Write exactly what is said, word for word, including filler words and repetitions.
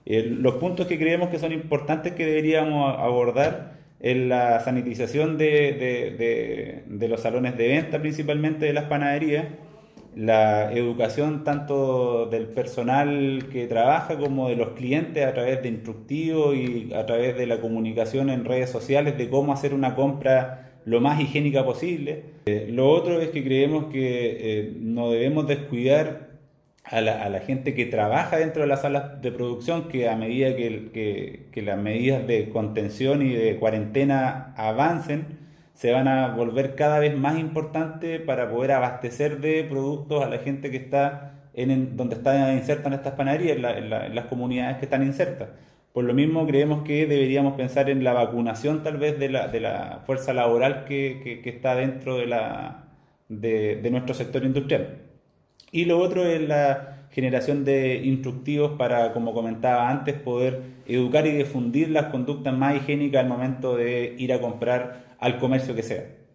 Eh, los puntos que creemos que son importantes que deberíamos abordar es la sanitización de, de- de- de los salones de venta, principalmente de las panaderías, la educación tanto del personal que trabaja como de los clientes a través de instructivos y a través de la comunicación en redes sociales de cómo hacer una compra lo más higiénica posible. Eh, lo otro es que creemos que eh, no debemos descuidar a la, a la gente que trabaja dentro de las salas de producción, que a medida que, que, que las medidas de contención y de cuarentena avancen, se van a volver cada vez más importantes para poder abastecer de productos a la gente que está en, en- donde está inserta en estas panaderías, en, la- en la- en las comunidades que están insertas. Por lo mismo, creemos que deberíamos pensar en la vacunación tal vez de la, de la fuerza laboral que, que- que está dentro de, la, de, de nuestro sector industrial. Y lo otro es la generación de instructivos para, como comentaba antes, poder educar y difundir las conductas más higiénicas al momento de ir a comprar al comercio que sea.